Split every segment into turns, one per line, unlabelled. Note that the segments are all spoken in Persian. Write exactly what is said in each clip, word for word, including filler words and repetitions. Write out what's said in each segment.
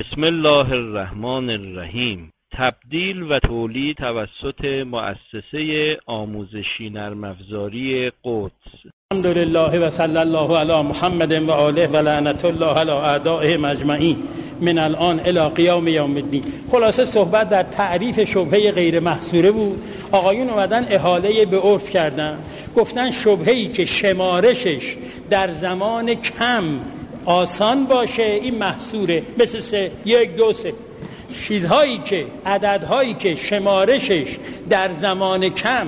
بسم الله الرحمن الرحیم. تبدیل و تولید توسط مؤسسه آموزشی نرم افزاری قدس.
الحمدلله و صلی الله علی محمد و آله و لعنت الله علی اعدائهم اجمعین من الان الی قیام یوم الدین. خلاصه صحبت در تعریف شبهه غیر محصوره بود. آقایون اومدن احاله به عرف کردن، گفتن شبهه‌ای که شمارشش در زمان کم آسان باشه این محصوره، مثل سه، یک، دو، سه. چیزهایی که عددهایی که شمارشش در زمان کم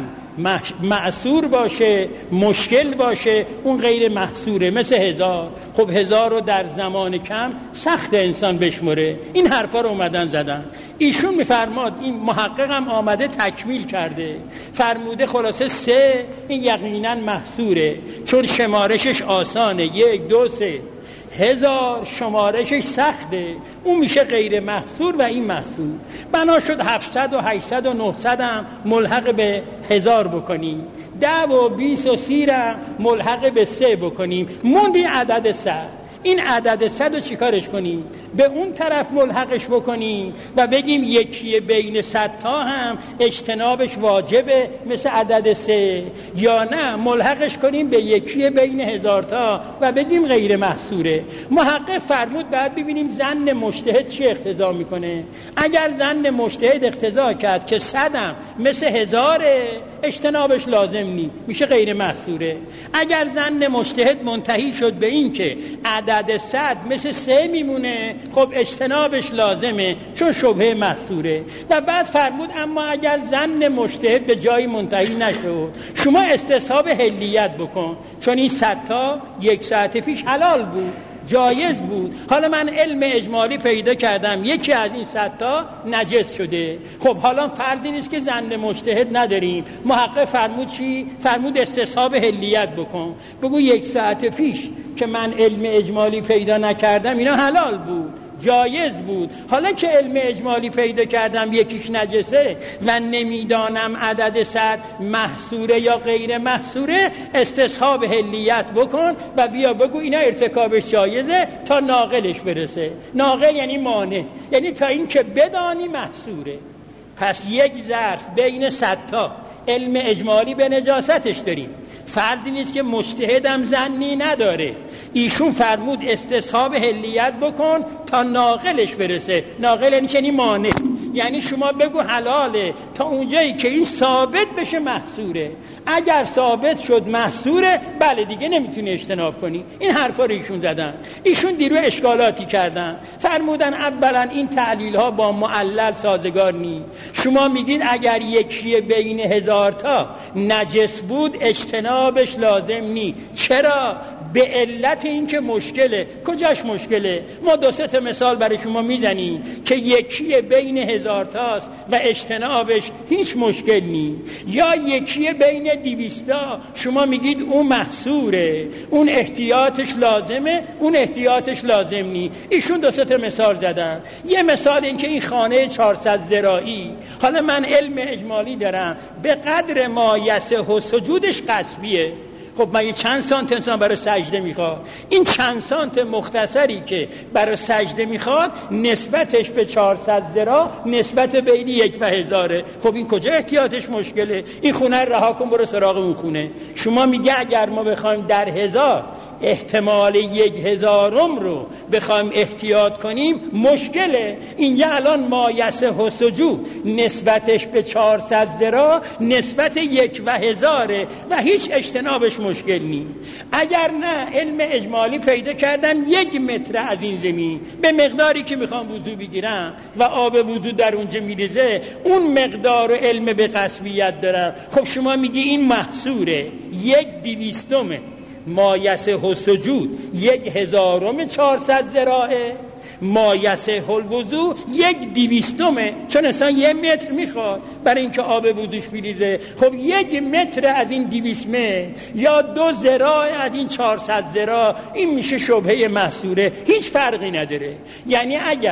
معصور باشه، مشکل باشه، اون غیر محصوره، مثل هزار. خب هزار رو در زمان کم سخت انسان بشمره. این حرفا رو اومدن زدن. ایشون میفرماد، این محقق هم آمده تکمیل کرده، فرموده خلاصه سه این یقینا محصوره چون شمارشش آسانه، یک، دو، سه. هزار شمارشش سخته، اون میشه غیر محصور و این محصور. بنا شد هفتصد و هشتصد و نهصد هم ملحق به هزار بکنیم، ده و بیست و سی را ملحق به سه بکنیم، موندی عدد صد. این عدد صد رو چیکارش کنیم؟ به اون طرف ملحقش بکنیم و بگیم یکی بین صد تا هم اجتنابش واجبه مثل عدد سه، یا نه ملحقش کنیم به یکی بین هزار تا و بگیم غیر محصوره. محقق فرمود بعد ببینیم ظن مجتهد چی اقتضا میکنه. اگر ظن مجتهد اقتضا کرد که صدم مثل هزاره، اجتنابش لازم نی، میشه غیر محصوره. اگر ظن مجتهد منتهی شد به این که عدد صد مثل سه میمونه، خب اجتنابش لازمه چون شبهه محصوره. و بعد فرمود اما اگر ظن مجتهد به جایی منتهی نشد، شما استصحاب حلیت بکن، چون این صد تا یک ساعت پیش حلال بود، جایز بود. حالا من علم اجمالی پیدا کردم یکی از این صد تا نجس شده. خب حالا فرضی نیست که ظن مجتهد نداریم. محقق فرمود چی؟ فرمود استصحاب حلیت بکن، بگو یک ساعت پیش که من علم اجمالی پیدا نکردم اینا حلال بود، جایز بود. حالا که علم اجمالی پیدا کردم یکیش نجسه و نمیدانم عدد صد محصوره یا غیر محصوره، استصحاب حلیت بکن و بیا بگو اینا ارتکابش جایزه تا ناقلش برسه. ناقل یعنی مانع، یعنی تا این که بدانی محصوره. پس یک ظرف بین صد تا علم اجمالی به نجاستش داریم، فردی نیست که مجتهدم ظنی نداره. ایشون فرمود استصحاب حلیت بکن تا ناقلش برسه. ناقل یعنی چنی مانع، یعنی شما بگو حلاله تا اونجایی که این ثابت بشه محصوره. اگر ثابت شد محصوره، بله دیگه نمیتونی اجتناب کنی. این حرفا رو ایشون زدن. ایشون دیرو اشکالاتی کردن، فرمودن اولا این تعلیل ها با معلل سازگار نیست. شما میگید اگر یکی بین هزار تا نجس بود اجتنابش لازم نیست. چرا؟ به علت این که مشکله. کجاش مشکله؟ ما دو سه تا مثال برای شما میزنیم که یکی بین هزار تاست و اجتنابش هیچ مشکل نیست، یا یکی بین دویستا شما میگید اون محصوره، اون احتیاطش لازمه، اون احتیاطش لازم نیست. ایشون دو سه تا مثال زدن. یه مثال این که این خانه چهارصد ذراعی، حالا من علم اجمالی دارم به قدر ما یصح سجودش قصبیه. خب من یه چند سانت انسان برای سجده میخواد، این چند سانت مختصری که برای سجده میخواد نسبتش به چهارصد ذراع نسبت بین یک و هزاره. خب این کجا احتیاطش مشکله؟ این خونه رها کن برو سراغ اون خونه. شما میگه اگر ما بخوایم در هزار احتمال یک هزارم رو بخوایم احتیاط کنیم مشکله. اینجا الان ما یصح سجود نسبتش به چهارصد ذراع نسبت یک و هزاره و هیچ اجتنابش مشکل نیست. اگر نه علم اجمالی پیدا کردم یک متر از این زمین به مقداری که میخوام وضو بگیرم و آب وضو در اونجا میریزه، اون مقدار و علم به قصبیت دارم. خب شما میگی این محصوره، یک دویستمه ما یصح سجود یک هزارم چهارصد ذراعه، ما یصح الوضو یک دویستمه، چون اصلا یه متر میخواد برای اینکه آب وضوش بریزه. خب یک متر از این دویست متر یا دو ذراع از این چهارصد ذراع، این میشه شبهه محصوره، هیچ فرقی نداره. یعنی اگر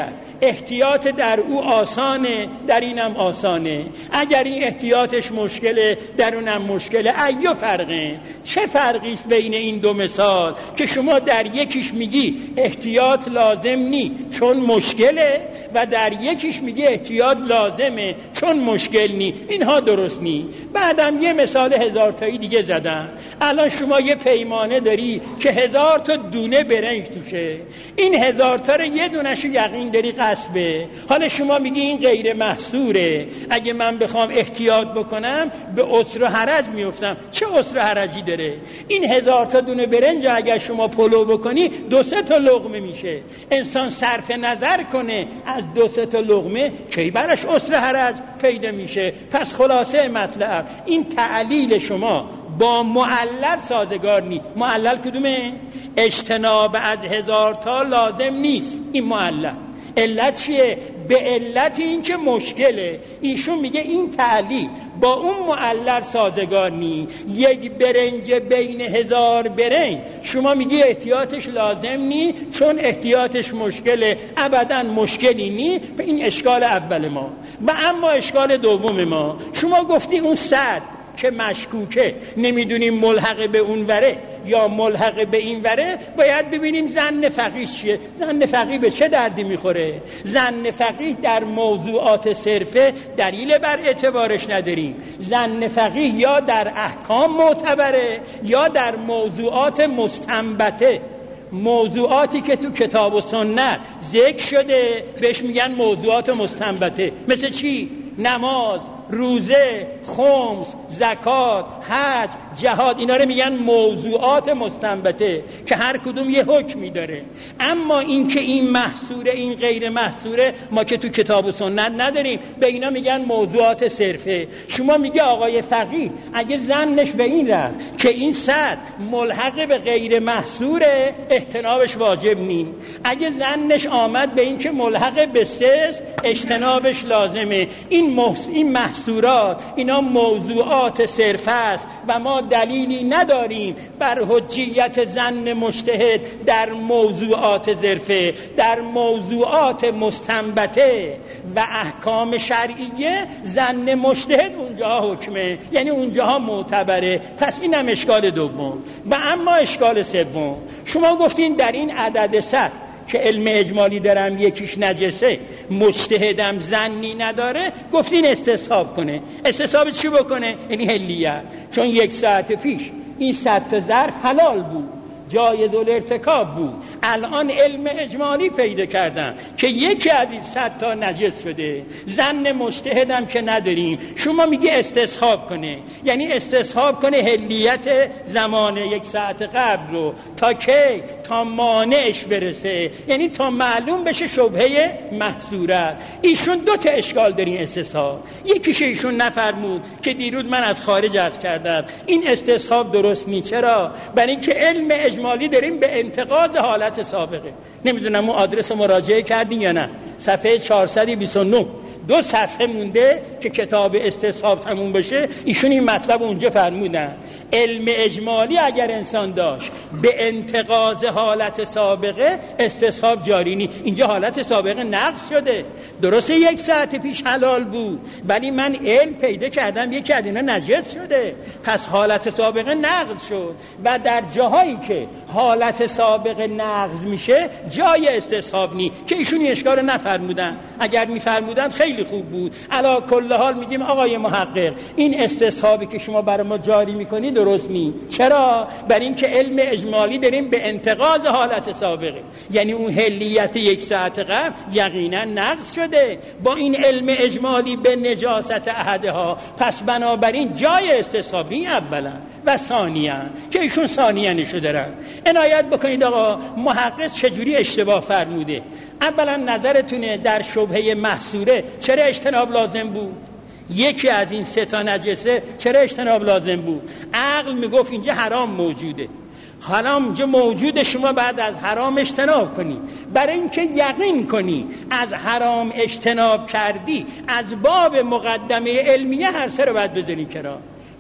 احتیاط در او آسانه، در اینم آسانه. اگر این احتیاطش مشکله، در اونم مشکله. ایو فرقه، چه فرقی است بین این دو مثال که شما در یکیش میگی احتیاط لازم نی چون مشکله و در یکیش میگی احتیاط لازمه چون مشکل نی؟ اینها درست نی. بعدم یه مثال هزار تایی دیگه زدم. الان شما یه پیمانه داری که هزار تا دونه برنج توشه، این هزار تا رو یه دونه‌شو یقین داری قصبه. حالا شما میگی این غیر محصوره، اگه من بخوام احتیاط بکنم به عسر و حرج میفتم. چه عسر و حرجی داره؟ این هزار تا دونه برنج اگر شما پلو بکنی دو سه تا لقمه میشه. انسان صرف نظر کنه از دو سه تا لقمه کی براش عسر و حرج پیدا میشه. پس خلاصه مطلب این تعلیل شما با معلل سازگار نیست. معلل کدومه؟ اجتناب از هزار تا لازم نیست. این معلل علت چیه؟ به علت این که مشکله. ایشون میگه این تعلیل با اون معلل سازگار نی. یک برنج بین هزار برنج شما میگی احتیاطش لازم نی چون احتیاطش مشکله. ابدا مشکلی نی. به این اشکال اول ما. و اما اشکال دوم ما، شما گفتی اون صد که مشکوکه، نمیدونیم ملحق به اون وره یا ملحق به این وره، باید ببینیم ظن فقیه چیه. ظن فقیه به چه دردی میخوره؟ ظن فقیه در موضوعات صرفه دلیل بر اعتبارش نداریم. ظن فقیه یا در احکام معتبره یا در موضوعات مستنبته. موضوعاتی که تو کتاب و سنت ذکر شده بهش میگن موضوعات مستنبته. مثل چی؟ نماز، روزه، خمس، زکات، حج، جهاد. اینا رو میگن موضوعات مستنبته که هر کدوم یه حکمی داره. اما این که این محصوره این غیر محصوره ما که تو کتاب و سنت نداریم، به اینا میگن موضوعات صرفه. شما میگه آقای فقیه اگه ظنش به این رفت که این صد ملحق به غیر محصوره اجتنابش واجب نی. اگه ظنش آمد به این که ملحق به سه اجتنابش لازمه. این محس... این محصورات اینا موضوعات صرفه است و ما دلیلی نداریم بر حجیت ظن مجتهد در موضوعات ظرفه. در موضوعات مستنبته و احکام شرعیه ظن مجتهد اونجاها حکمه، یعنی اونجاها معتبره. پس اینم اشکال دوم. و اما اشکال سوم، شما گفتین در این عدد صد که علم اجمالی دارم یکیش نجسه، مجتهدم ظنی نداره، گفتین استصحاب کنه. استصحاب چی بکنه؟ یعنی حلیت. چون یک ساعت پیش این صد تا ظرف حلال بود، جایز الارتکاب بود. الان علم اجمالی پیدا کردن که یکی از این صد تا نجس شده. ظن مجتهدم که نداریم. شما میگه استصحاب کنه، یعنی استصحاب کنه حلیت زمان یک ساعت قبل رو تا کی؟ تا مانعش برسه، یعنی تا معلوم بشه شبهه محظورت. ایشون دو تا اشکال دارین استصحاب. یکیش ایشون نفرمود که دیروز من از خارج عرض کردم این استصحاب درست نیست. چرا؟ برای اینکه علم اجمالی داریم به انتقاض حالت سابقه. نمیدونم اون آدرس مراجعه کردین یا نه، صفحه چهارصد و بیست و نه. دو صفحه مونده که کتاب استصحاب تموم بشه، ایشون این مطلب اونجا فرمودن. علم اجمالی اگر انسان داشت به انتقاض حالت سابقه استصحاب جاری نی. اینجا حالت سابقه نقض شده. درسته یک ساعت پیش حلال بود ولی من علم پیدا کردم یکی از اینا نجس شده، پس حالت سابقه نقض شد. و در جاهایی که حالت سابقه نقض میشه جای استصحاب نی که ایشون اشکال نفرمودن. اگر میفرمودن خیلی خوب بود. علا کل حال میگیم آقای محقق این استصحابی که شما برای ما جاری میکنی درست نی. چرا؟ برای اینکه علم اجمالی داریم به انتقاض حالت سابقه، یعنی اون حلیت یک ساعت قبل یقینا نقض شده با این علم اجمالی به نجاست احدها. پس بنابراین جای استصحاب نی اولا و ثانیا که ایشون ثانیا نشو دارن. عنایت بکنید آقا محقق چجوری اشتباه فرموده. اولا نظرتونه در شبهه محصوره چرا اجتناب لازم بود؟ یکی از این سه تا نجسه چرا اجتناب لازم بود؟ عقل میگفت اینجا حرام موجوده، حرام اینجا موجوده، شما بعد از حرام اجتناب کنی. برای اینکه یقین کنی از حرام اجتناب کردی، از باب مقدمه علمیه هر سه رو باید بذاری کنار.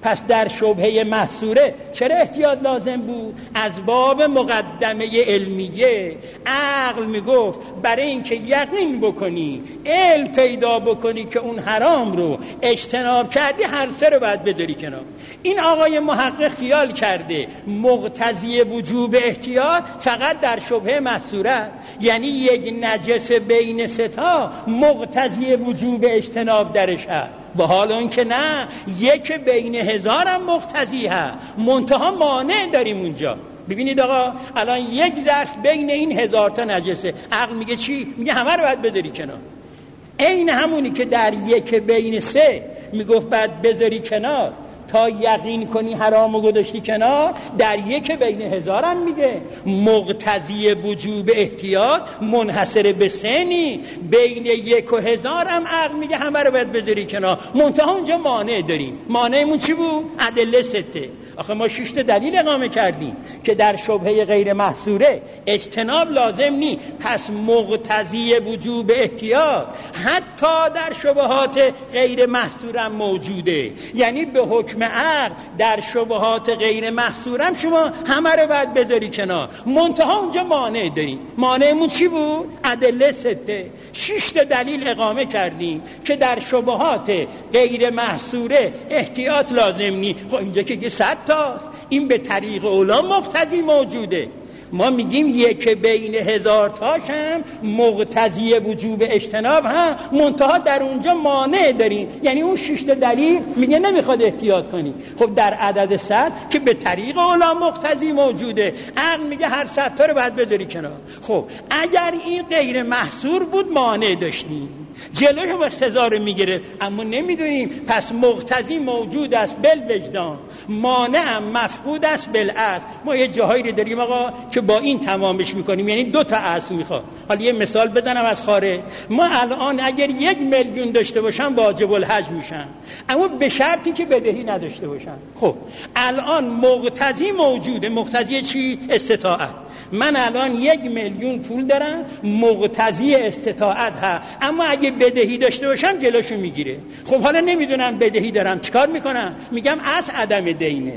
پس در شبهه محصوره چرا احتیاط لازم بود؟ از باب مقدمه علمیه عقل میگفت برای اینکه یقین بکنی، علم پیدا بکنی که اون حرام رو اجتناب کردی، هر سه رو باید بذاری کنار. این آقای محقق خیال کرده مقتضی وجوب احتیاط فقط در شبهه محصوره، یعنی یک نجس بین ستا مقتضی وجوب اجتناب درش هست، و حال اون که نه، یک بین هزارم مقتضی هست، منتها مانع داریم اونجا. ببینید آقا الان یک ظرف بین این هزار تا نجسه، عقل میگه چی؟ میگه همه رو باید بذاری کنار. این همونی که در یک بین سه میگفت باید بذاری کنار تا یقین کنی حرامو گذاشتی کنار، در یک بین هزارم میگه مقتضی وجوب احتیاط منحصر به سنی، بین یک و هزارم عقل میگه همه رو باید بذاری کنار، منتها اونجا مانع داریم. مانعمون چی بود؟ ادله سته. آخه ما شش تا دلیل اقامه کردیم که در شبهه غیر محصوره اجتناب لازم نی، پس مقتضی وجوب احتیاط حتی در شبهات غیر محصورم موجوده، یعنی به حکم عقل در شبهات غیر محصورم شما همه رو باید بذاری کنار، منتها اونجا مانع داریم. مانعمون چی بود؟ ادله سته. شش تا دلیل اقامه کردیم که در شبهات غیر محصوره احتیاط لازم نی. خب اینجا که صد تاست، این به طریق اولا مقتضی موجوده. ما میگیم یک بین هزار تاش هم مقتضی وجوب اجتناب هم، منتها در اونجا مانع داریم، یعنی اون شش تا دلیل میگه نمیخواد احتیاط کنی. خب در عدد صد که به طریق اولا مقتضی موجوده، عقل میگه هر صد تا رو باید بذاری کنار. خب اگر این غیر محصور بود مانع داشتیم، جلوی و سزا رو میگیره، اما نمیدونیم، پس مقتضی موجود است بالوجدان، مانع هم مفقود است بالاصل. ما یه جاهایی رو داریم آقا که با این تمامش میکنیم، یعنی دو تا اصل میخواد. حالا یه مثال بزنم از خارج. ما الان اگر یک میلیون داشته باشم واجب الحج میشن، اما به شرطی که بدهی نداشته باشن. خب الان مقتضی موجوده. مقتضی چی؟ استطاعت. من الان یک میلیون پول دارم، مقتضی استطاعت هست، اما اگه بدهی داشته باشم جلوشو میگیره. خب حالا نمیدونم بدهی دارم، چیکار میکنم؟ میگم از عدم دینه.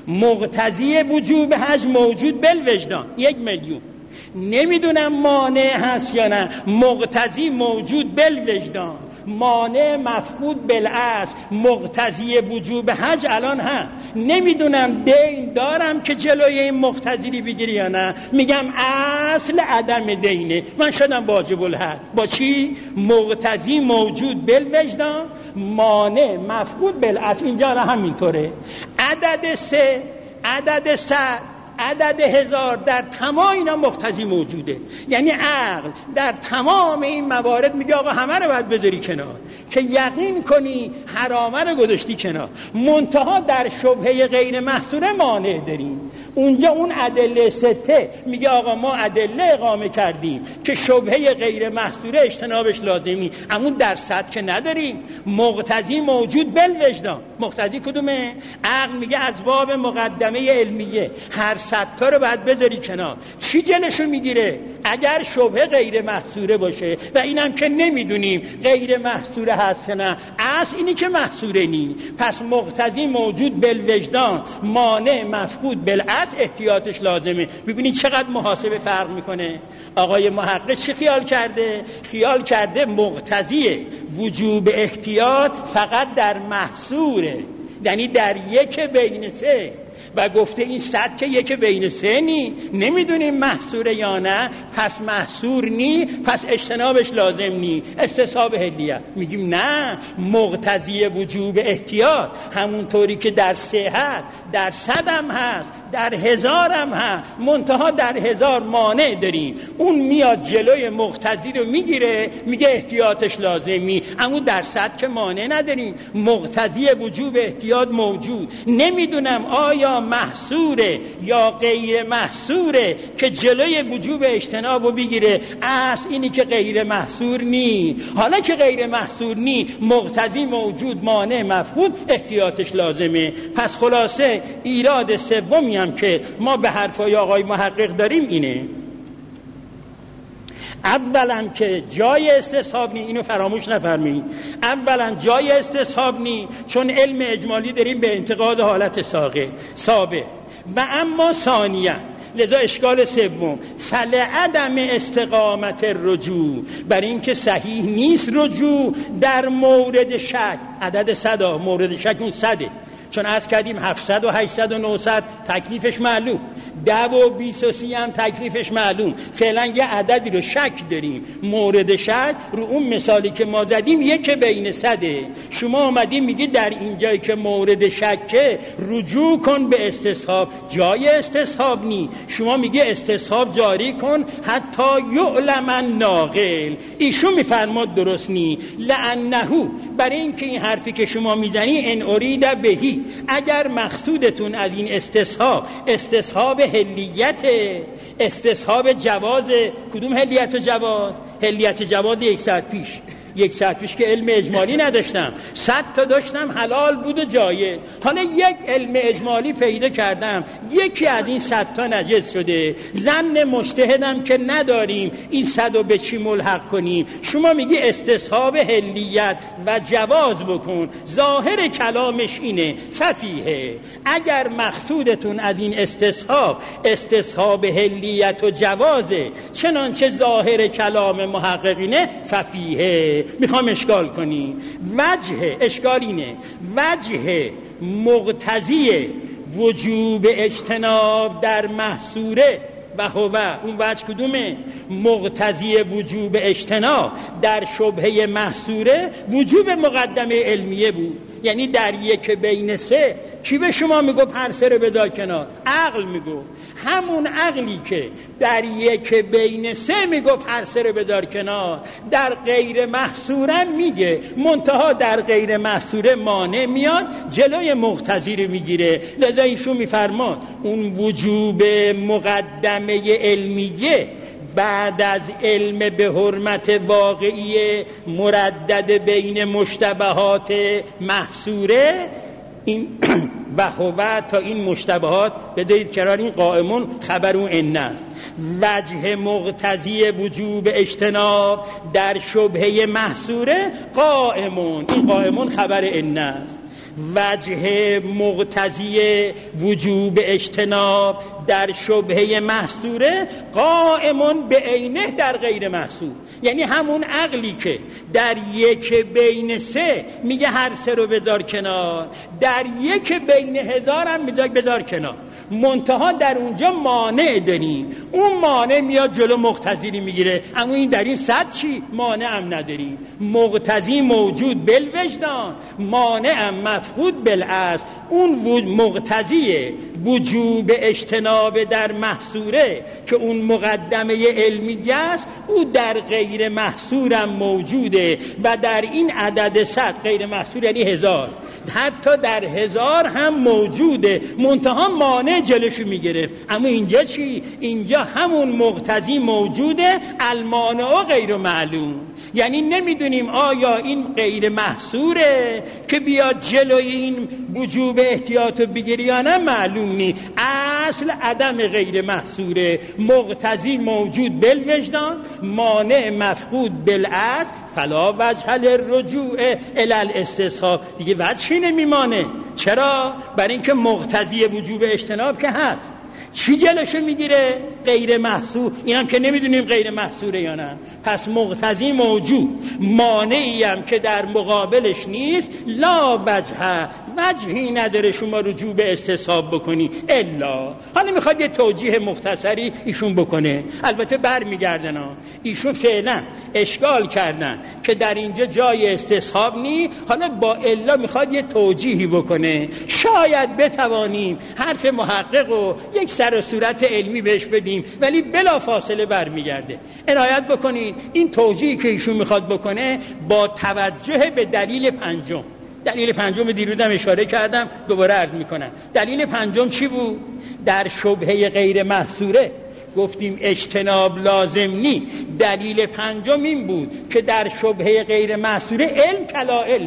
مقتضی وجوب حج موجود بالوجدان، یک میلیون. نمیدونم مانع هست یا نه، مقتضی موجود بالوجدان، مانع مفقود بالاصل، مقتضی وجوب حج الان هم. نمیدونم دین دارم که جلوی این مقتضی بگیری یا نه، میگم اصل عدم دینه، من شدم واجب الحج. با چی؟ مقتضی موجود بالوجدان، مانع مفقود بالاصل. اینجا را همینطوره. عدد سه، عدد صد، عدد هزار، در تمام اینا مقتضی موجوده. یعنی عقل در تمام این موارد میگه آقا همه رو باید بذاری کنار که یقین کنی حرامه رو گذاشتی کنار، منتها در شبهه غیر محصوره مانع داریم. اونجا اون ادله سته میگه آقا ما ادله اقامه کردیم که شبهه غیر محصوره اجتنابش لازمی، اما در صد که نداریم. مقتضی موجود بالوجدان. مقتضی کدومه؟ عقل میگه از باب مقدمه علمیه هر صد تا رو باید بذاری کنار. چی جلشو میگیره؟ اگر شبهه غیر محصوره باشه، و اینم که نمیدونیم غیر محصوره هست نه، اصل اینی که محصوره نی، پس مقتضی موجود بالوجدان، مانع مفقود بالعقل، احتیاطش لازمه. ببینید چقدر محاسبه فرق میکنه. آقای محقق چی خیال کرده؟ خیال کرده مقتضی وجوب احتیاط فقط در محصوره، یعنی در یک بین سه، و گفته این صد که یک بین سه نی، نمیدونیم محصوره یا نه، پس محصور نی، پس اجتنابش لازم نی، استصحاب حلیه. میگیم نه، مقتضی وجوب احتیاط همونطوری که در سه هست در صد هم هست، در هزار هم هست، منتها در هزار مانع داریم. اون میاد جلوی مقتضی رو میگیره، میگه احتیاطش لازمی، اما در صد که مانع نداریم، مقتضی وجوب احتیاط موجود. نمیدونم آیا محصوره یا غیر محصوره که جلوی وجوب اجتناب رو بگیره. اصل اینی که غیر محصور نی. حالا که غیر محصور نی، مقتضی موجود، مانع مفقود، احتیاطش لازمه. پس خلاصه ایراد سومی هم که ما به حرفای آقای محقق داریم اینه: اولا که جای استصحاب نی، اینو فراموش نفرمایید، اولا جای استصحاب نی چون علم اجمالی داریم به انتقاد حالت ساقه سابه، و اما ثانیا لذا اشکال سوم فلعدم استقامت الرجوع، برای اینکه صحیح نیست رجوع در مورد شک. عدد صدا مورد شک اون صده، چون از کردیم هفتصد و هشتصد و نهصد تکلیفش معلوم، ده و بیست و سی هم تکلیفش معلوم. فعلا یه عددی رو شک داریم، مورد شک رو اون مثالی که ما زدیم یک بین صده. شما آمدیم میگی در این جایی که مورد شکه رجوع کن به استصحاب، جای استصحاب نی. شما میگی استصحاب جاری کن حتی یعلم ناقل، ایشون میفرماد درست نی. لعنهو، برای اینکه این حرفی که شما میزنی ان ارید بهی، اگر مقصودتون از این استصحاب استصحاب هلیت، استصحاب جواز، کدوم هلیت و جواز؟ هلیت جواز یک ساعت پیش یک ساعت پیش که علم اجمالی نداشتم، صد تا داشتم حلال بود و جایز. حالا یک علم اجمالی پیدا کردم یکی از این صد تا نجس شده، ظن مجتهدم که نداریم این صد رو به چی ملحق کنیم. شما میگی استصحاب هلیت و جواز بکن، ظاهر کلامش اینه ففیه. اگر مقصودتون از این استصحاب استصحاب هلیت و جوازه چنانچه ظاهر کلام محققینه ففیه، میخوام اشکال کنی. وجه اشکال اینه، وجه مقتضی وجوب اجتناب در محصوره و هو، اون وجه کدومه؟ مقتضی وجوب اجتناب در شبهه محصوره وجوب مقدمه علمیه بود. یعنی در یک بین سه کی به شما میگفت هر سه رو بذار کنار؟ عقل میگفت. همون عقلی که در یک بین سه میگفت هر سه رو بذار کنار، در غیر محصوره میگه، منتها در غیر محصوره مانع میاد جلوی مقتضی رو میگیره. لذا ایشون میفرماد اون وجوب مقدمه علمیه بعد از علم به حرمت واقعی مردد بین مشتبهات محصوره، این بهوه تا این مشتبهات بدهید کرار این قائمون خبر اون انه، وجه مقتضی وجوب اجتناب در شبهه محصوره قائمون، این قائمون خبر انه. وجه مقتضی وجوب اجتناب در شبهه محصوره قائمون به عینه در غیر محصور. یعنی همون عقلی که در یک بین سه میگه هر سه رو بذار کنار، در یک بین هزار هم میگه بذار کنار، منتها در اونجا مانع داریم، اون مانع میاد جلو مقتضی میگیره. اما این در این صد چی؟ مانع هم نداریم. مقتضی موجود بالوجدان، مانع هم مفقود بالاصل. اون مقتضی وجوب اجتناب در محصوره که اون مقدمه علمیه است، او در غیر محصورم موجوده و در این عدد صد غیر محصور یعنی هزار، حتی در هزار هم موجوده، منتها مانع جلوشو میگرفت. اما اینجا چی؟ اینجا همون مقتضی موجوده، المانع و غیر معلوم. یعنی نمیدونیم آیا این غیر محصوره که بیاد جلوی این وجوب احتیاطو بگیری یا نه، معلوم نی. اصل عدم غیر محصوره، مقتضی موجود بالوجدان، مانع مفقود بالاصل، فلا وجه للرجوع الی الاستصحاب. دیگه وجهی نمیمانه. چرا؟ برای اینکه مقتضی وجوب اجتناب که هست. چی جلوشو میگیره؟ غیر محصور. اینم که نمیدونیم غیر محصوره یا نه. پس مقتضی موجود، مانعی هم که در مقابلش نیست، لا وجه، وجهی نداره شما رجوع به استصحاب بکنی الا. حالا میخواد یه توجیه مختصری ایشون بکنه، البته برمیگردن ها. ایشون فعلا اشکال کردن که در اینجا جای استصحاب نی، حالا با الا میخواد یه توجیهی بکنه. شاید بتوانیم حرف محقق و یک سر و صورت علمی بهش بدیم، ولی بلا فاصله برمیگرده. عنایت بکنید این توجیهی که ایشون میخواد بکنه با توجه به دلیل پنجم. دلیل پنجم دیروزم اشاره کردم، دوباره عرض میکنم. دلیل پنجم چی بود؟ در شبهه غیر محصوره گفتیم اجتناب لازم نی. دلیل پنجم این بود که در شبهه غیر محصوره علم کلا علمه.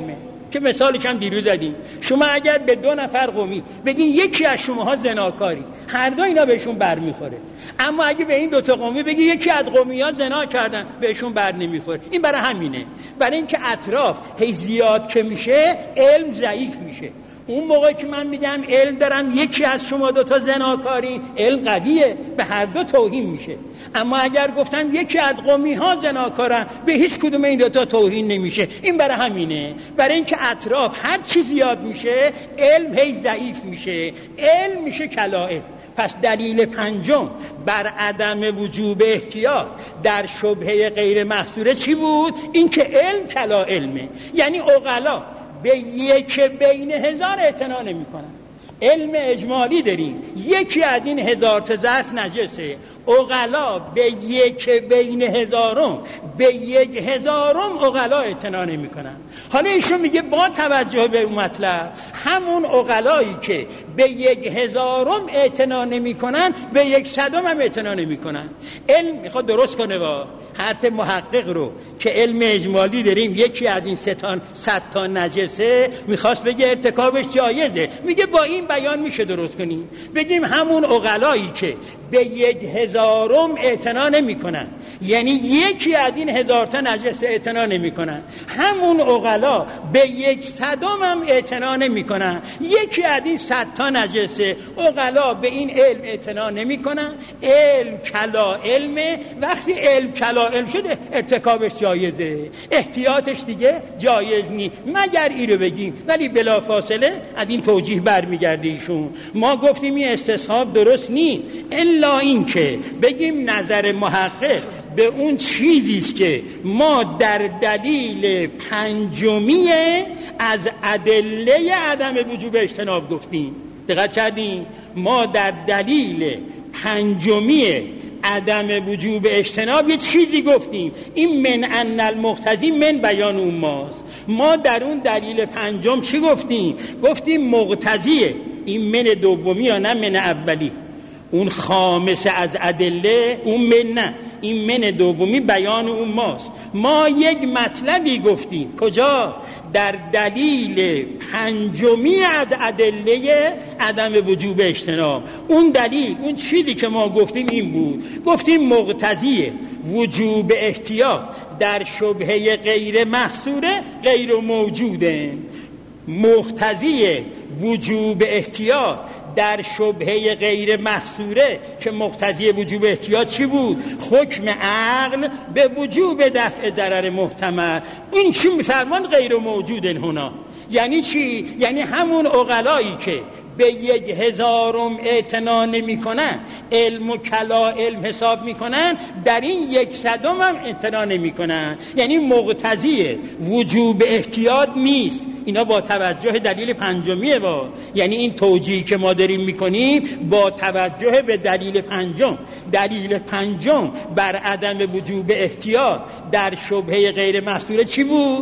که مثالش هم دیروز زدیم. شما اگر به دو نفر قومی بگین یکی از شماها زناکاری، هر دو اینا بهشون بر میخوره. اما اگه به این دوتا قومی بگی یکی از قومی‌ها زنا کردن، بهشون بر نمیخوره. این برای همینه، برای اینکه اطراف هی زیاد که میشه علم ضعیف میشه. اون موقع که من میگم علم دارم یکی از شما دوتا زناکاری، علم قویه، به هر دو توهین میشه. اما اگر گفتم یکی از قومی ها زناکارن، به هیچ کدوم این دوتا توهین نمیشه. این برای همینه، برای اینکه اطراف هر چی زیاد میشه علم هی ضعیف میشه، علم میشه کلائم. پس دلیل پنجم بر عدم وجوب احتیاط در شبهه غیر محصوره چی بود؟ این که علم کلا علمه، یعنی عقلا به یک بین هزار اعتنا نمی کنن. علم اجمالی داریم، یکی از این هزار تا ظرف نجسه، عقلا به یک بین هزارم به یک هزارم عقلا اعتنا نمی کنن. حالا ایشون میگه با توجه به اون مطلب همون عقلایی که به یک هزارم اعتنا نمی کنن به یک صدم هم اعتنا نمی کنن. علم میخواد درست کنه با حرف محقق رو که علم اجمالی داریم یکی از این ستان صد تا نجسه، میخواست بگه ارتکابش جایزه، میگه با این بیان میشه درست کنیم، بگیم همون عقلایی که به یک هزارم اعتنا نمی کنن، یعنی یکی از این هزار تا نجسه اعتنا نمی کنن، همون عقلا به یک صدم هم اعتنا نمی کنن، یکی از این صد تا نجسه عقلا به این علم اعتنا نمی کنن. علم کلا علمه، وقتی علم کلا علم شده ارتکابش جایزه، احتیاطش دیگه جایز نی مگر این رو بگیم. ولی بلا فاصله از این توجیه برمیگرده ایشون. ما گفتیم این استصحاب درست نی، الا این که بگیم نظر محقق به اون چیزیست که ما در دلیل پنجمی از ادله عدم وجوب اجتناب گفتیم. دقت کردیم؟ ما در دلیل پنجمی عدم وجوب اجتناب یه چیزی گفتیم، این من ان المقتضی من بیان اون ماست. ما در اون دلیل پنجم چی گفتیم؟ گفتیم مقتضیه، این من دومی یا نه من اولی، اون خامس از ادله، اون من نه، این من دومی بیان اون ماست. ما یک مطلبی گفتیم، کجا؟ در دلیل پنجمی از ادله عدم وجوب اجتناب. اون دلیل، اون چیزی که ما گفتیم این بود، گفتیم مقتضی وجوب احتیاط در شبهه غیر محصوره غیر موجوده. مقتضی وجوب احتیاط در شبهه غیر محصوره که مقتضی وجوب احتیاط چی بود؟ حکم عقل به وجوب دفع ضرر محتمل. این چی میفرمان؟ غیر موجودن هنا. یعنی چی؟ یعنی همون عقلایی که به یک هزارم اعتنا نمی کنن، علم و کلا علم حساب می کنن، در این یک صدم هم اعتنا نمی کنن، یعنی مقتضی وجوب احتیاط نیست. اینا با توجه دلیل پنجمیه، با یعنی این توجیهی که ما داریم میکنیم با توجه به دلیل پنجم. دلیل پنجم بر عدم وجوب احتیاط در شبهه غیر محصوره چی بود؟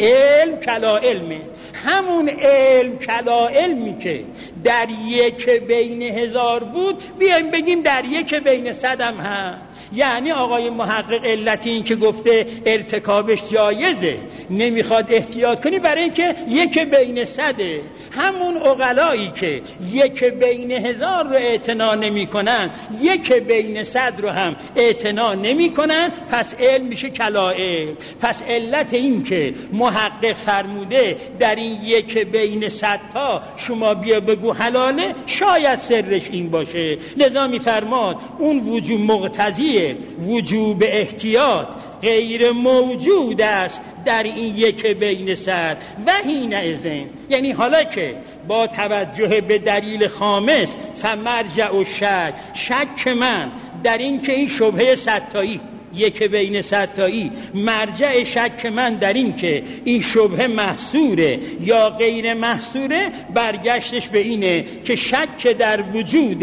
علم کلا علمه. همون علم کلا علمی که در یک بین هزار بود بیایم بگیم در یک بین صدم هم. یعنی آقای محقق علت این که گفته ارتکابش جایزه، نمیخواد احتیاط کنی برای اینکه یک بین صده. همون عقلایی که یک بین هزار رو اعتنا نمی کنن، یک بین صد رو هم اعتنا نمی کنن، پس علم میشه کلا علم. پس علت این که محقق فرموده در این یک بین صد تا شما بیا بگو حلاله، شاید سرش این باشه. لذا میفرماد اون وجوب مقتضی وجوب احتیاط غیر موجود است در این یک بین صد و حینئذ، یعنی حالا که با توجه به دلیل خامس فمرجع و شک، شک من در این که این شبهه صدتایی یک بین صدتایی، مرجع شک من در این که این شبهه محصوره یا غیر محصوره، برگشتش به اینه که شک در وجود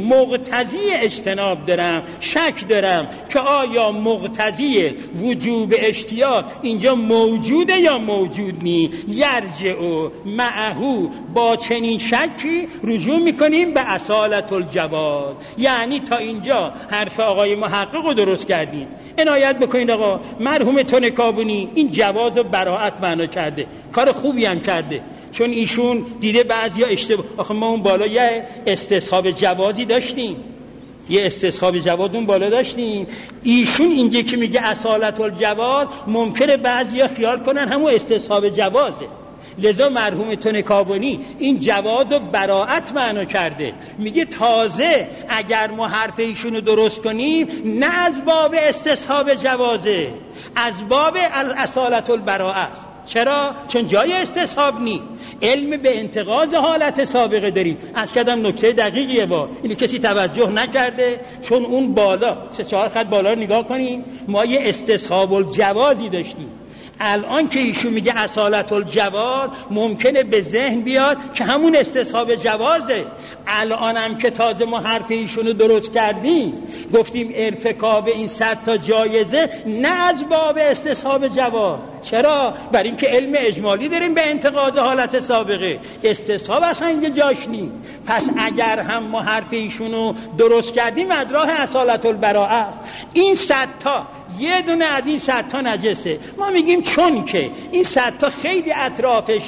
مقتضی اجتناب دارم، شک دارم که آیا مقتضی وجوب احتیاط اینجا موجوده یا موجود نی. یرجع و معهو، با چنین شکی رجوع میکنیم به اصالت الجواد. یعنی تا اینجا حرف آقای محقق رو درست کردیم. عنایت بکنید آقا مرحوم تنکابونی این جواز و براءت معنا کرده، کار خوبی هم کرده، چون ایشون دیده بعضیا اشتباه. آخه ما اون بالا یه استصحاب جوازی داشتیم، یه استصحاب جواز اون بالا داشتیم. ایشون اینجا که میگه اصالت الجواز ممکنه بعضیا خیال کنن همون استصحاب جوازه، لذا مرحوم تنکابونی این جواز و براءت معنا کرده، میگه تازه اگر ما حرف ایشونو درست کنیم نه از باب استصحاب جوازه، از باب اصالت البراءت. چرا؟ چون جای استصحاب نی، علم به انتقاض حالت سابقه داریم. از کدام نکته دقیقیه با اینو کسی توجه نکرده، چون اون بالا سه چهار خط بالا رو نگاه کنیم ما یه استصحاب الجوازی داشتیم. الان که ایشون میگه اصالت الجواز ممکنه به ذهن بیاد که همون استصحاب جوازه. الان هم که تازه ما حرف ایشونو درست کردیم گفتیم ارتکاب این صد تا جایزه نه از باب استصحاب جواز. چرا؟ برای اینکه علم اجمالی داریم به انتقاض حالت سابقه، استصحاب اصلا اینجا جاش نی. پس اگر هم ما حرف ایشونو درست کردیم مدراه اصالت البراءه، این صد تا یه دونه از این صد تا نجسه. ما میگیم چون که این صد تا خیلی اطرافش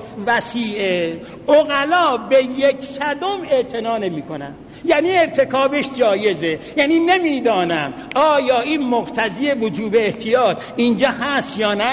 وسیعه، عقلا به یک صدم اعتنا نمی‌کنن، یعنی ارتکابش جایزه. یعنی نمیدانم آیا این مقتضی وجوب احتیاط اینجا هست یا نه.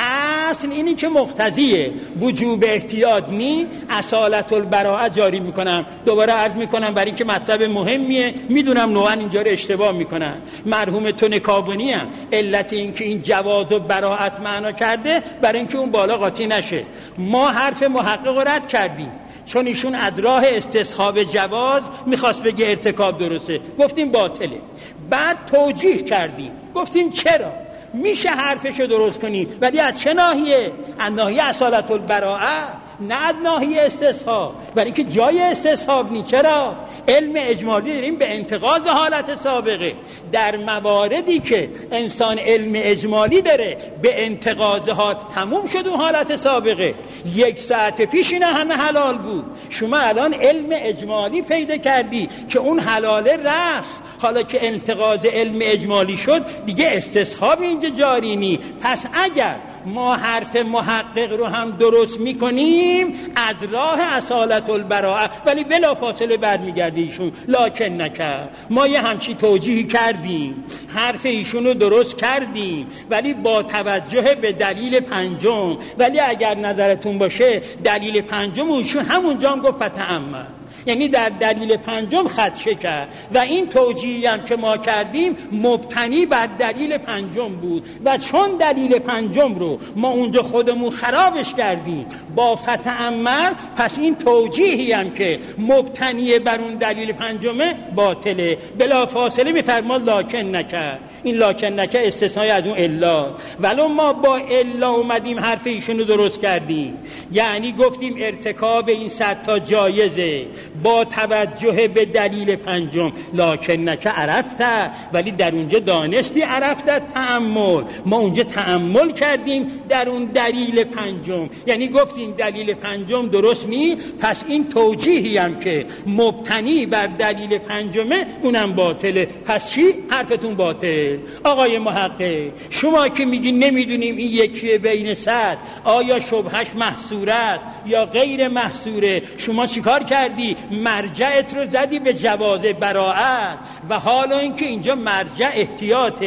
اصل اینی که مقتضی وجوب احتیاط نی، اصالت البراءه جاری میکنم. دوباره عرض میکنم برای اینکه مطلب مهمیه، میدونم نوعا اینجا رو اشتباه میکنن. مرحوم تنکابونی هم علت این که این جواز و براءت معنا کرده برای اینکه اون بالا قاطی نشه. ما حرف محقق رد کردیم چون ایشون ادراه استصحاب جواز میخواست بگه ارتکاب درسته، گفتیم باطله. بعد توجیه کردیم گفتیم چرا میشه حرفشو درست کنیم، ولی از چه ناحیه؟ از ناحیه اصالت البراءه، نه از ناحیه استصحاب، برای اینکه جای استصحاب نی. چرا؟ علم اجمالی داریم به انتقاض حالت سابقه. در مواردی که انسان علم اجمالی داره به انتقاض ها تموم شد اون حالت سابقه، یک ساعت پیش اینا همه حلال بود، شما الان علم اجمالی پیدا کردی که اون حلاله رفت، حالا که انتقاض علم اجمالی شد دیگه استصحاب اینجا جاری نی. پس اگر ما حرف محقق رو هم درست میکنیم از راه اصالت البراءه، ولی بلا فاصله برمیگرده ایشون لکن نکرد. ما یه همچی توجیهی کردیم، حرف ایشون رو درست کردیم، ولی با توجه به دلیل پنجم. ولی اگر نظرتون باشه دلیل پنجم ایشون همونجا هم گفت فتأمل، یعنی در دلیل پنجم خدشه کرد و این توجیهی هم که ما کردیم مبتنی بر دلیل پنجم بود و چون دلیل پنجم رو ما اونجا خودمون خرابش کردیم با فتأمل، پس این توجیهی هم که مبتنی بر اون دلیل پنجمه باطله. بلا فاصله میفرما لکن نکرد. این لکن نکرد استثنای از اون الا، ولو ما با الا اومدیم حرف ایشون رو درست کردیم، یعنی گفتیم ارتکاب این صد تا جایزه با توجه به دلیل پنجم. لکن نکه عرفته، ولی در اونجا دانستی عرفته تأمل، ما اونجا تأمل کردیم در اون دلیل پنجم، یعنی گفتیم دلیل پنجم درست نی، پس این توجیهی هم که مبتنی بر دلیل پنجمه اونم باطله. پس چی؟ حرفتون باطل. آقای محقق شما که میگی نمیدونیم این یکی بین صد آیا شبهش محصور است یا غیر محصوره، شما چیکار کردی؟ مرجعت رو زدی به جواز براءت و حالا اینکه اینجا مرجع احتیاط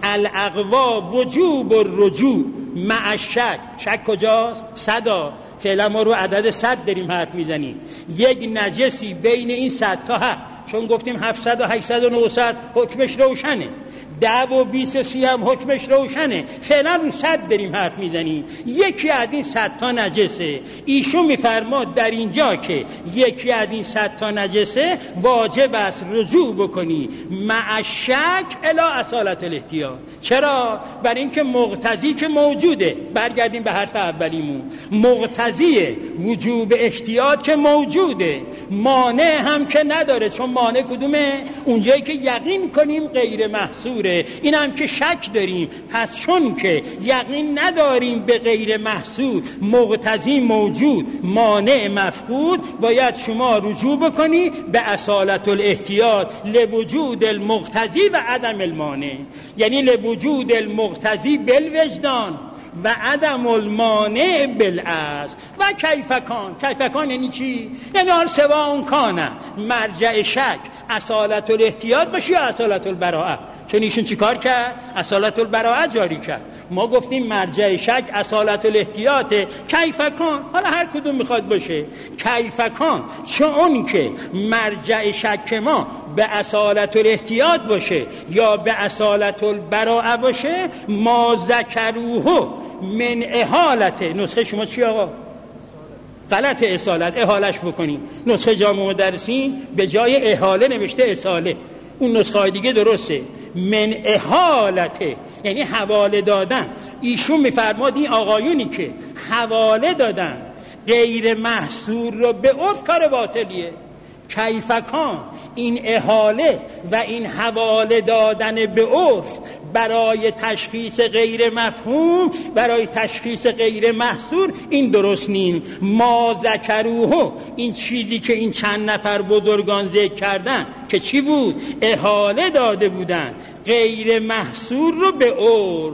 الاقوا وجوب الرجوع مع الشک. شک کجاست؟ صدا. فعلا ما رو عدد صد داریم حرف میزنیم. یک نجسی بین این صد تا هست، چون گفتیم هفتصد و هشتصد و نهصد حکمش روشنه، ده و بیست و سی هم حکمش روشنه. فعلا رو صد داریم حرف میزنیم. یکی از این صد تا نجسه، ایشون میفرماد در اینجا که یکی از این صد تا نجسه واجب است رجوع بکنی مع شک الی اصالت الاحتیاط. چرا؟ برای اینکه مقتضی که موجوده، برگردیم به حرف اولیمون، مقتضی وجوب احتیاط که موجوده، مانع هم که نداره. چون مانع کدومه؟ اونجایی که یقین کنیم غیر محصوره. محصوره، این هم که شک داریم. پس چون که یقین نداریم به غیر محصور مقتضی موجود مانع مفقود، باید شما رجوع بکنی به اصالت الاحتیاط لوجود المقتضی و عدم المانع، یعنی لوجود المقتضی بالوجدان و عدم المانع بالاصل. و کیفکان، کیفکان یعنی چی؟ یعنی آن سوا اون کانه مرجع شک اصالت الاحتیاط باشه یا اصالت البراءه. چون ایشون چی کار کرد؟ اصالت البراءه جاری کرد. ما گفتیم مرجع شک اصالت الاحتیاط. کیفکان حالا هر کدوم میخواد باشه. کیفکان چون که مرجع شک ما به اصالت الاحتیاط باشه یا به اصالت البراءه باشه، ما ذکروه من احالت. نسخه شما چی آقا؟ غلط اصالت، احالش بکنیم. نسخه جامع مدرسین به جای احاله نوشته اصاله، اون نسخه های دیگه درسته. من احالته یعنی حواله دادن. ایشون میفرماد این آقایونی که حواله دادن غیر محصور رو به عرف کار باطلیه. کیفکان این احاله و این حواله دادن به عرف برای تشخیص غیر مفهوم، برای تشخیص غیر محصور، این درست نیم. ما ذکروه، این چیزی که این چند نفر بزرگان ذکر کردن که چی بود؟ احاله داده بودن غیر محصور رو به عرف،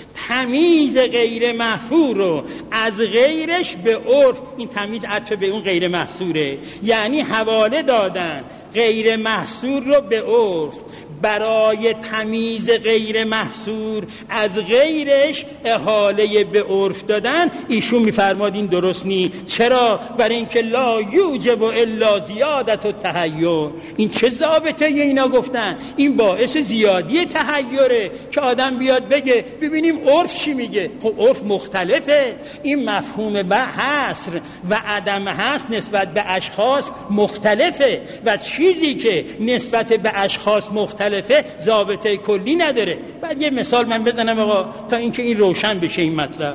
تمیز غیر محصور رو از غیرش به عرف. این تمیز عطف به اون غیر محصوره، یعنی حواله دادن غیر محصور رو به عرف برای تمیز غیر محصور از غیرش احاله به عرف دادن. ایشون میفرماد این درست نی. چرا؟ برای اینکه لا یوجب الا زیادت التحیر. این چه ضابطه اینا گفتن؟ این باعث زیادی تحیره که آدم بیاد بگه ببینیم عرف چی میگه. خب عرف مختلفه. این مفهوم به حصر و عدم حصر نسبت به اشخاص مختلفه و چیزی که نسبت به اشخاص مختلفه ضابطه کلی نداره. بعد یه مثال من بزنم آقا تا اینکه این روشن بشه این مطلب.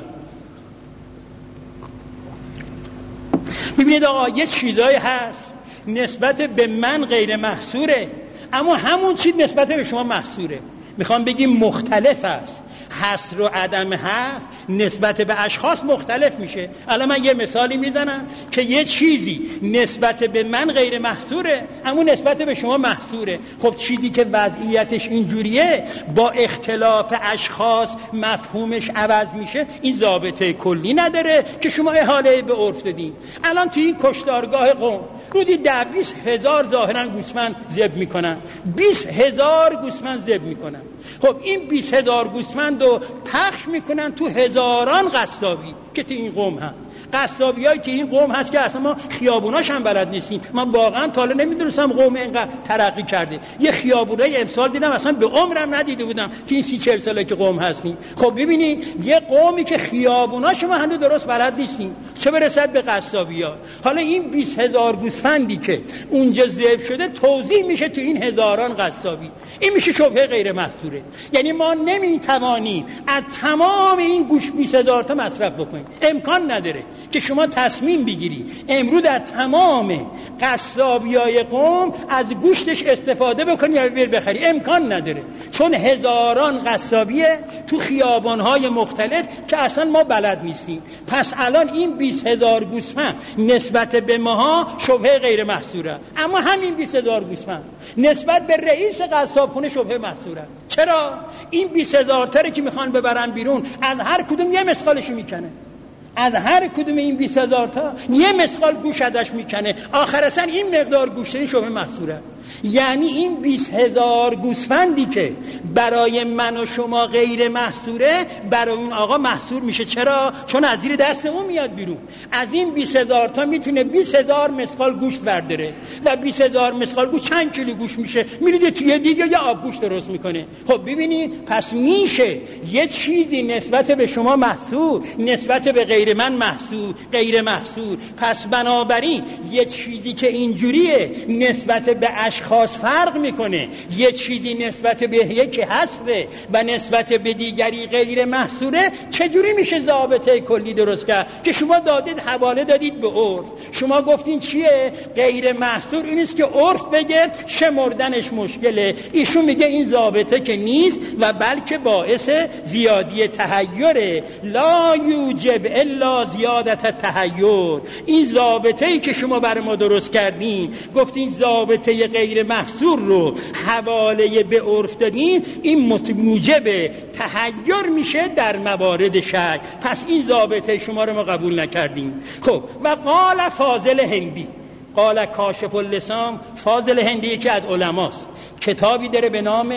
ببینید آقا یه چیزایی هست نسبت به من غیر محصوره، اما همون چیز نسبت به شما محصوره. میخوام بگیم مختلف است. حصر و عدم حصر نسبت به اشخاص مختلف میشه. الان من یه مثالی میزنم که یه چیزی نسبت به من غیر محصوره اما نسبت به شما محصوره. خب چیزی که وضعیتش اینجوریه با اختلاف اشخاص مفهومش عوض میشه، این ضابطه کلی نداره که شما احاله به عرف دادین. الان توی این کشتارگاه قوم رودی ده بیست هزار ظاهرا گوسفند ذبح میکنن، بیست هزار گوسفند ذبح میکنن. خب این بیست هزار گوسفند رو پخش میکنن تو هزاران قصابی که تو این قوم هست. قصابی هایی که این قوم هست که اصلا ما خیابوناش هم بلد نیستیم. من واقعا تا حالا نمیدونستم قوم اینقدر ترقی کرده. یه خیابونای امسال دیدم اصلا به عمرم ندیده بودم که این سی چهل ساله که قوم هستیم. خب ببینید یه قومی که خیابوناش ما هنوز درست بلد نیستیم، چه برسد به قصابی ها. حالا این بیست هزار گوسفندی که اونجا ذبح شده توزیع میشه تو این هزاران قصابی. این میشه شبهه غیر محصوره. یعنی ما نمیتوانیم از تمام این گوشت بیست هزار تا مصرف بکنیم. امکان نداره که شما تصمیم بگیری امروز از تمام قصابیای قوم از گوشتش استفاده بکنی یا بیر بخری. امکان نداره، چون هزاران قصابیه تو خیابانهای مختلف که اصلا ما بلد نیستیم. پس الان این بیست هزار گوسفند نسبت به ماها شبهه غیر محصوره، اما همین بیست هزار گوسفند نسبت به رئیس قصابخونه شبهه محصوره. چرا؟ این بیست هزار تره که میخوان ببرن بیرون از هر کدوم یه مسخالشو میکنه، از هر کدوم این بیست هزار تا یه مسخال گوش ازش میکنه. آخر اصلا این مقدار گوشت این شبهه محصوره. یعنی این بیست هزار گوسفندی که برای من و شما غیر محصوره برای اون آقا محصور میشه. چرا؟ چون از زیر دست اون میاد بیرون. از این بیست هزار تا میتونه بیست هزار مسخال گوشت برداره و بیست هزار مسخال گوشت چند کیلو گوشت میشه؟ میرید توی دیگه یا آب گوشت درست میکنه. خب ببینید پس میشه یه چیزی نسبت به شما محصور نسبت به غیر من محصور غیر محصور. پس بنابراین یه چیزی که اینجوریه نسبت به اشخاص فرق میکنه. یه چیزی نسبت به یکی حصره و نسبت به دیگری غیر محصوره. چجوری میشه ضابطه کلی درست کرد که شما دادید حواله دادید به عرف؟ شما گفتین چیه؟ غیر محصور این است که عرف بگه شمردنش مشکله، ایشون میگه این ضابطه که نیست و بلکه باعث زیادی تحیره. لا یوجب الا زیادت تحیر. این ضابطه ای که شما برای ما درست کردین، گفتین ضابطه غیر محصور رو حواله به عرف دادین، این موجب تحیر میشه در موارد شک. پس این ضابطه شما رو ما قبول نکردیم. خب و قال فاضل هندی، قال کاشف اللسان. فاضل هندی که از علماست، کتابی داره به نام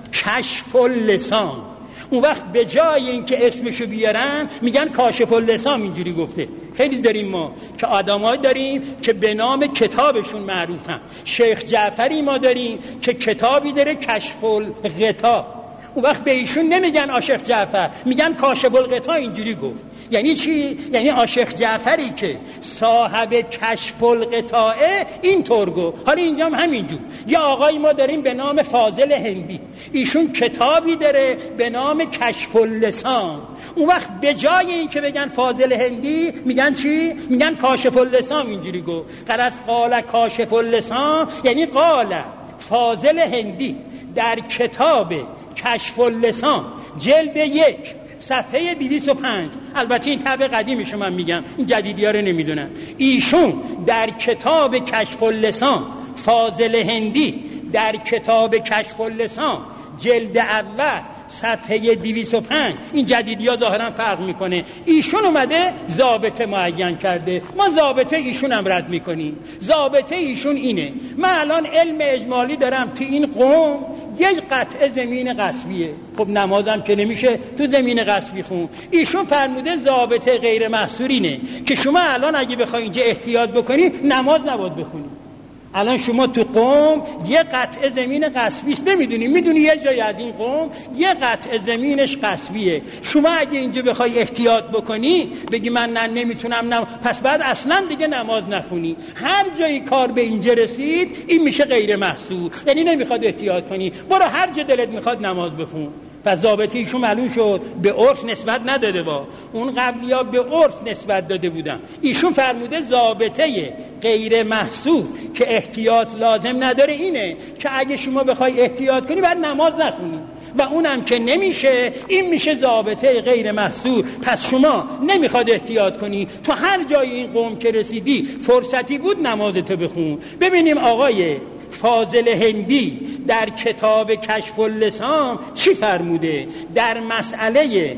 کشف اللسان. اون وقت به جای اینکه اسمشو بیارن میگن کاشف اللسان اینجوری گفته. خیلی داریم ما که آدمایی داریم که به نام کتابشون معروفن. شیخ جعفری ما داریم که کتابی داره کشف الغطا. اون وقت به ایشون نمیگن آشیخ جعفر، میگن کاشف الغطا اینجوری گفت. یعنی چی؟ یعنی آشیخ جعفری که صاحب کشف الغطاء اینطور گفت. حالا اینجا هم همینجور. یه آقای ما داریم به نام فاضل هندی، ایشون کتابی داره به نام کشف اللسان. اون وقت به جای این که بگن فاضل هندی میگن چی؟ میگن کاشف اللسان اینجوری گفت. غرض قال کاشف اللسان یعنی قال فاضل هندی در کتاب کشف اللسان جلد یک صفحه دویست و پنج. البته این طبع قدیمشو من میگم، این جدیدی ها رو نمیدونم. ایشون در کتاب کشف اللسان، فاضل هندی در کتاب کشف اللسان جلد اول صفحه دویست و پنج، این جدیدی ها ظاهرا فرق میکنه، ایشون اومده ضابطه معین کرده. ما ضابطه ایشون هم رد میکنیم. ضابطه ایشون اینه: من الان علم اجمالی دارم تو این قوم یک قطعه زمین غصبیه. خب نمازم که نمیشه تو زمین غصبی خون. ایشون فرموده ضابطه غیر محصورینه که شما الان اگه بخوای اینجا احتیاط بکنی نماز نباید بخونی. الان شما تو قوم یه قطعه زمین غصبی است، نمیدونی؟ میدونی یه جای از این قوم یه قطعه زمینش غصبیه. شما اگه اینجا بخوای احتیاط بکنی بگی من نه نمیتونم نم... پس بعد اصلا دیگه نماز نخونی. هر جایی کار به اینجا رسید این میشه غیر محصور، یعنی نمیخواد احتیاط کنی، برو هر جا دلت میخواد نماز بخون. پس ضابطه ایشون معلوم شد به عرف نسبت نداده، با اون قبلیا به عرف نسبت داده بودن. ایشون فرموده ضابطه غیر محصور که احتیاط لازم نداره اینه که اگه شما بخوای احتیاط کنی بعد نماز نخونی و اونم که نمیشه، این میشه ضابطه غیر محصور. پس شما نمیخواد احتیاط کنی، تو هر جای این قوم که رسیدی فرصتی بود نمازت بخون. ببینیم آقای فاضل هندی در کتاب کشف اللسان چی فرموده در مسئله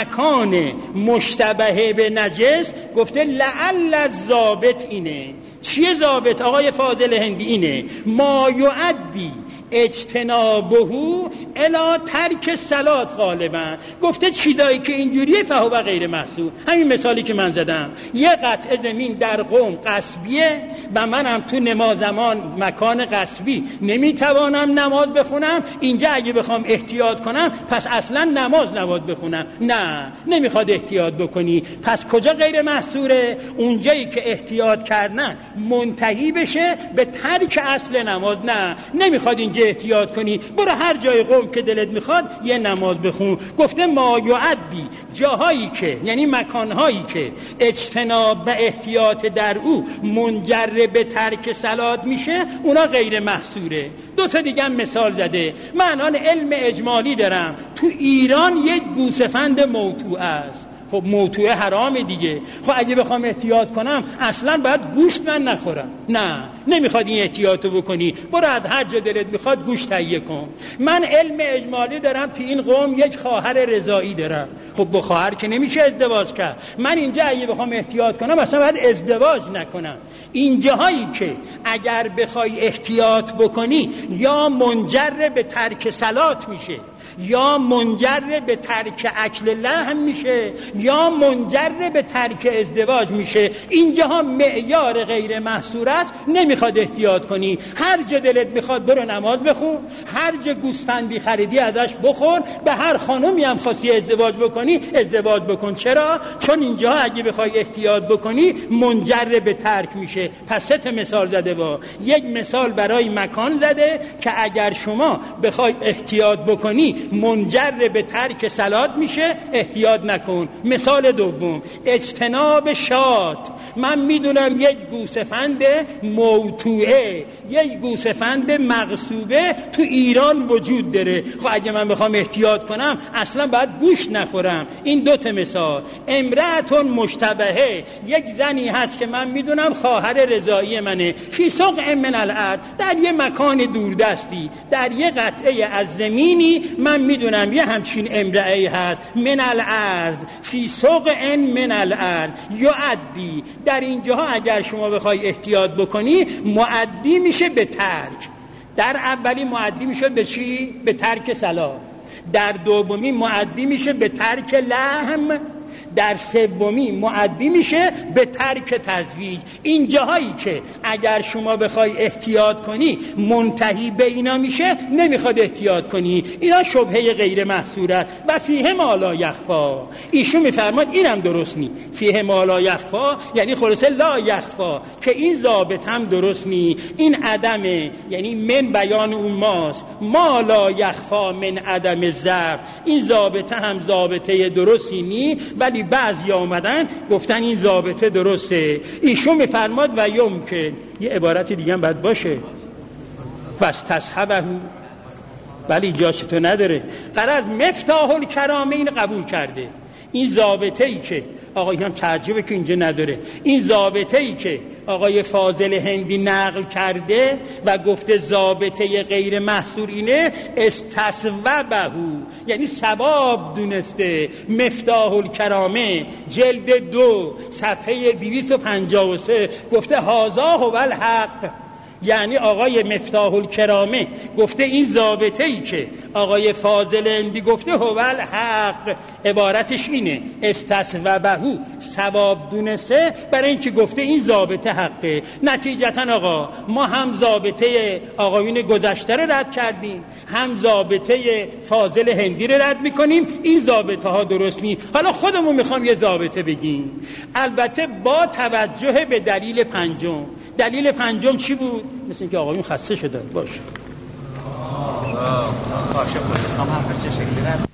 مکان مشتبه به نجس. گفته لعل الضابط اینه. چیه ضابط آقای فاضل هندی؟ اینه ما یعدی اجتنابهو الا ترک صلات غالبا. گفته چیزایی که اینجوریه فهو غیر محصور. همین مثالی که من زدم، یه قطعه زمین در قوم غصبیه و منم تو نماز زمان مکان غصبی نمیتوانم نماز بخونم، اینجا اگه بخوام احتیاط کنم پس اصلا نماز نباید بخونم. نه، نمیخواد احتیاط بکنی. پس کجا غیر محصوره؟ اونجایی که احتیاط کردن منتهی بشه به ترک اصل نماز. نه، نمیخواد اینجا احتیاط کنی، برو هر جای قوم که دلت میخواد یه نماز بخون. گفته ما یعدی، جاهایی که یعنی مکانهایی که اجتناب و احتیاط در او منجر به ترک صلات میشه اونا غیر محصوره. دو تا دیگه هم مثال زده. من الان علم اجمالی دارم، تو ایران یک گوسفند موتوع است. خب موتوعه حرامه دیگه. خب اگه بخوام احتیاط کنم اصلا باید گوشت من نخورم. نه، نمیخواد این احتیاطو بکنی، برو از هر جا دلت میخواد گوشت تهیه کن. من علم اجمالی دارم، تو این قوم یک خواهر رضاعی دارم. خب با خواهر که نمیشه ازدواج کرد. من اینجا اگه بخوام احتیاط کنم اصلا باید ازدواج نکنم. اینجاهایی که اگر بخوای احتیاط بکنی یا منجر به ترک صلات میشه یا منجر به ترک اکل لحم میشه یا منجر به ترک ازدواج میشه. اینجاها معیار غیر محصور است، نمیخواد احتیاط کنی. هر جا دلت میخواد برو نماز بخون، هر جا گوسفندی خریدی ازش بخور، به هر خانومی هم خواستی ازدواج بکنی ازدواج بکن. چرا؟ چون اینجاها اگه بخوای احتیاط بکنی منجر به ترک میشه. پس سه تا مثال زده. با یک مثال برای مکان زده که اگر شما بخوای احتیاط بکنی منجر به ترک صلات میشه، احتیاط نکن. مثال دوم اجتناب شات. من میدونم یک گوسفند موتوعه، یک گوسفند مغصوبه تو ایران وجود داره. خب اگه من بخوام احتیاط کنم اصلا باید گوشت نخورم. این دو تا مثال. امرأتون مشتبهه، یک زنی هست که من میدونم خواهر رضایی منه، فی سقع من الارض، در یه مکان دوردستی، در یه قطعه از زمینی من میدونم یه همچین امرأه‌ای هست. من الارض فی سقع من الارض یعدی. در اینجاها اگر شما بخوای احتیاط بکنی معدی میشه به ترک. در اولی معدی میشه به چی؟ به ترک صلاة. در دومی معدی میشه به ترک لحم. در سومی معدی میشه به ترک تزویج. این جاهایی که اگر شما بخوای احتیاط کنی منتهی به اینا میشه، نمیخواد احتیاط کنی. اینا شبهه غیر محصوره و فیه ما لا یخفا. ایشون میفرماد اینم درست نی. فیه ما لا یخفا یعنی خلاصه لا یخفا، که این ضابط هم درست نی. این عدمه، یعنی من بیان اون ماست. ما لا یخفا من عدم الضبط، این ضابطه هم ضابطه درستی نی، ولی بعضی آمدن گفتن این ضابطه درسته. ایشون میفرماد و یمکن، یه عبارت دیگه هم باید باشه، پس تصحبه، ولی جاش تو نداره. قرار مفتاح الکرامه این قبول کرده. این ضابطه ای که آقای هم ترجمه که اینجا نداره، این ضابطه ای که آقای فاضل هندی نقل کرده و گفته ضابطه غیر محصور اینه، استصوبه، یعنی ثواب دونسته. مفتاح الکرامه جلد دو صفحه دویست و پنجاه و سه گفته هذا هو الحق. یعنی آقای مفتاح الکرامه گفته این ضابطه ای که آقای فاضل هندی گفته هو الحق، عبارتش اینه استصوبه، ثواب دونسته، برای اینکه گفته این ضابطه حقه. نتیجتا آقا ما هم ضابطه آقایون گذشته رو رد کردیم، هم ضابطه فاضل هندی رو رد میکنیم. این ضابطه ها درست نی. حالا خودمون میخوام یه ضابطه بگیم، البته با توجه به دلیل پنجم. دلیل پنجم چی بود؟ مثل اینکه آقایون خسته شدن. باشه.